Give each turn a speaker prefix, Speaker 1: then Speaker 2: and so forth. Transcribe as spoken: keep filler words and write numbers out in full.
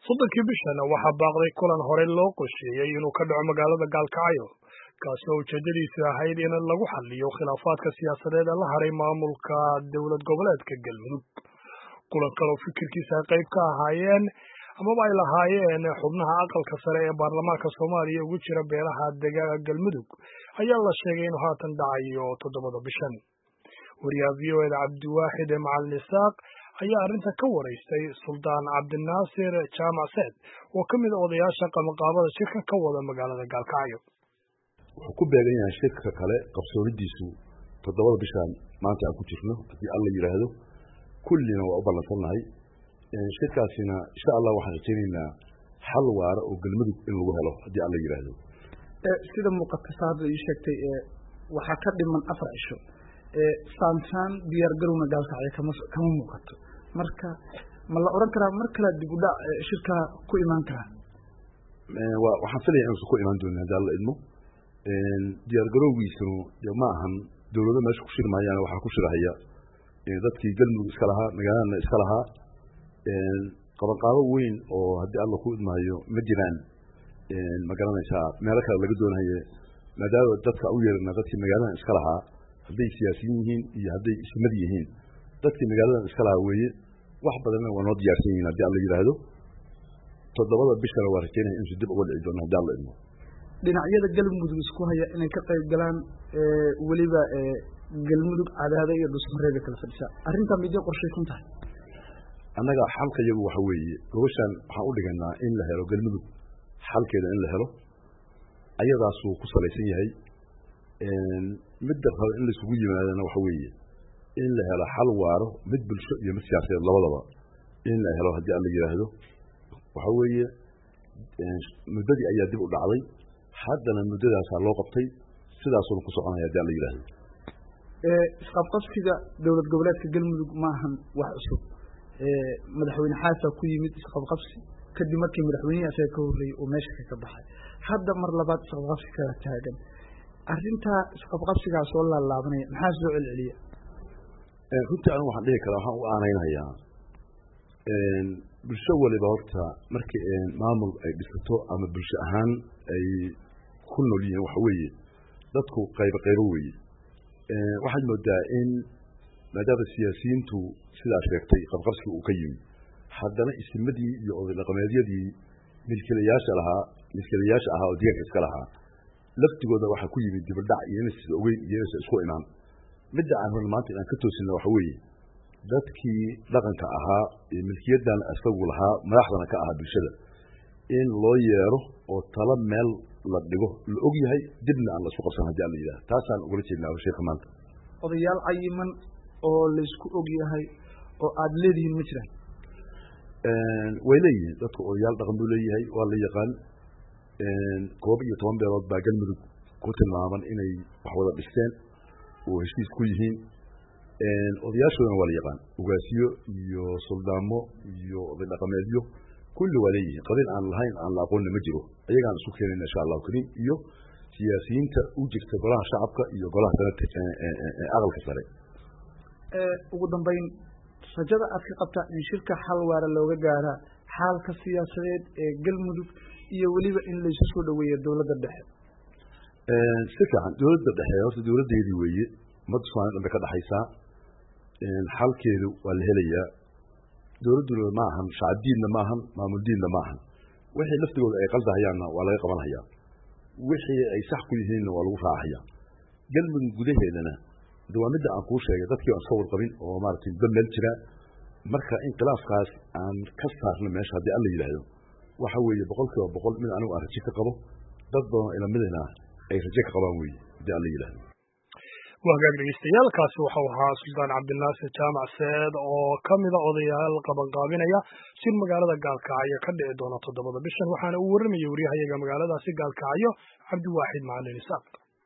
Speaker 1: soddonkii bishan waxaa baaqday kulan hore loo qorsheeyey inuu ka dhaco magaalada Gaalkacyo kaasi oo ujeedadiisu ahayd in lagu xalliyo khilaafaadka siyaasadeed ee la haray maamulka dowlad goboleedka Galmudug. kulan kale oo fikirkiisa qayb ka ahaayeen amaba ay lahaayeen xubnaha aqalka sare ee baarlamaanka Soomaaliya ugu jira beelaha deegaanka Galmudug ayaa la sheegay inuu haatan dhacayo toddobada bishan. wariyaha V O A Cabdiwaaxid Macalin Isaaq ayaa arrinta ka wareystay Suldaan Cabdinaasir Jaamac Said oo ka mid ah odayaasha qabanqaabada shirka ka wada magaalada Gaalkacyo.
Speaker 2: wuxuu ku beegan yahay shirka kale qabsoonidiisu toddobada bishan maanta aan ku jirno haddii alla yiraahdo kullina waa u ballansanahay shirkaasina insha Allah waxaan rajaynaynaa xal waara oo Galmudug in lagu helo haddii alla yiraahdo
Speaker 3: sida muuqata saad ay sheegtay waxaa ka dhiman afar cisho saansan diyaar garowna Gaalkacyo kama kama muuqato marka ma la oran karaa mar kale dib u dhac shirka ku iman kara
Speaker 2: waa waxaan filayaa inuu ku iman doono haddii alla idmo diyaar garowgiisu ma ahan dawladda meesha ku shirmayaan waxa ku shirahaya dadkii Galmudug iska lahaa magaalada iska lahaa qabanqaabo weyn oo haddii alla ku idmaayo ma jiraan ma garanaysaa meel kale laga doonayo maadaama dadka u yeerna dadkii magaalada iska lahaa hadday siyaasiyiin yihiin iyo hadday ismad yihiin dadkii magaalada iska lahaa weeye wax badanna waa noo diyaarsan yihiin haddii alla yiraahdo toddobada bishana waa rajaynayaa in si dib uga dhici doono haddii alla idmo
Speaker 3: dhinacyada Galmudug isku haya inay ka qayb galaan waliba Galmudug cadaada iyo dhusmareeda kala fadhiisa arrintan midii qorshaysan tahay
Speaker 2: annaga xalka iyagu waxa weeye gobashan waxaan u dhiganaa in la helo Galmudug xalkeeda in la helo ayadaas uu ku salaysan yahay midda kale in la isugu yimaadana waxa weeye in la helo xal waaro mid bulsho iyo mid siyaasadeed labadaba in la helo haddii alla yiraahdo waxa weeye muddadii ayaa dib u dhacday haddana muddadaasaa loo qabtay sidaasuu ku soconaya haddii alla yiraahdo
Speaker 3: isqabqabsiga dowlad goboleedka Galmudug ma ahan wax cusub madaxweyne xaasa ku yimid isqabqabsi kadib markii madaxweynaha asaga ka horreeyay oo meesha ka baxay hadda mar labaad isqabqabsi ka taagan arrinta isqabqabsigaas oo la laabanaya maxaa soo celceliya
Speaker 2: runtii anigu waxaan dhihi karaa waxaan u aanaynayaa bulsho waliba horta markii maamul ay dhisato ama bulsho ahaan ay ku nool yihiin waxa weeye dadku qaybo qaybo weeye waxaad moodaa in maadaama siyaasiyiintu sidaa sheegtay qabqabsiga uu ka yimi haddana ismadii iyo oday dhaqameedyadii milkiilayaasha lahaa milkiilayaasha ahaa oo deegaanka iska lahaa laftigooda waxaa ku yimid dibadhac iyo inaysa ogeyn iyo inaysa isku imaan midda aan rabno maanta inaan ka toosinna waxa weeye dadkii dhaqanka ahaa ee milkiyadan isagu lahaa madaxdana ka ahaa bulshada in loo yeero oo tala meel la dhigo la og yahay dibna aan la isku qabsan haddii alla yidhaha taasaan ugala jeednaa sheekha maanta
Speaker 3: odayaal cayiman oo la isku og yahay oo aad leedihiin ma jiraan
Speaker 2: way leeyihiin dadku odayaal dhaqan buu leeyahay waa la yaqaan koob iyo toban beelood baa Galmudug ku tilmaaman inay wax wada dhisteen oo heshiis ku yihiin odayaashoodana waa la yaqaan ugaasiyo iyo suldaamo iyo oday dhaqameedyo kulli waa leeyihiin qadin aan lahayn aan la aqoonna ma jiro ayagaan isu keenayna insha allahu kariim iyo siyaasiyiinta u jirta golaha shacabka iyo golaha sanadka aqalka sare
Speaker 3: ugu dambayn rajada aad ka qabtaa in shirka xal waara looga gaara xaalka siyaasadeed ee Galmudug iyo waliba in la isu soo dhaweeyo dawladda dhexe
Speaker 2: si fiican dawladda dhexe horta dawladdeedii weeye ummadda Soomaaliya dhanba ka dhaxaysaa xalkeedu waa la helayaa dawladduna ma ahan shacabdiinna ma ahan maamul diinna ma ahan wixii laftigooda ay qaldahayaanna waa laga qabanhayaa wixii ay sax ku yihiinna waa lagu raacayaa Galmudug gudaheedana waa midda aan kuu sheegay dadkii aan iska warqabin oo maaragtay dad meel jira marka inqilaafkaas aan ka saarno meesha haddii alla yidhaahdo waxa weeye boqolkiiba boqol mid anigu aan rajo ka qabo dad badan ila midna ay rajo ka qabaan weeye haddii alla yidhaahdo
Speaker 1: wagaag dhegeystayaal kaasi waxa uu ahaa Suldaan Cabdinaasir Jaamac Said oo ka mid ah odayaal qabanqaabinaya shir magaalada Gaalkacyo ka dhici doona toddobada bishan waxaana uu warramayay wariyahayaga magaaladaasi Gaalkacyo Cabdiwaaxid Macalin Isaaq.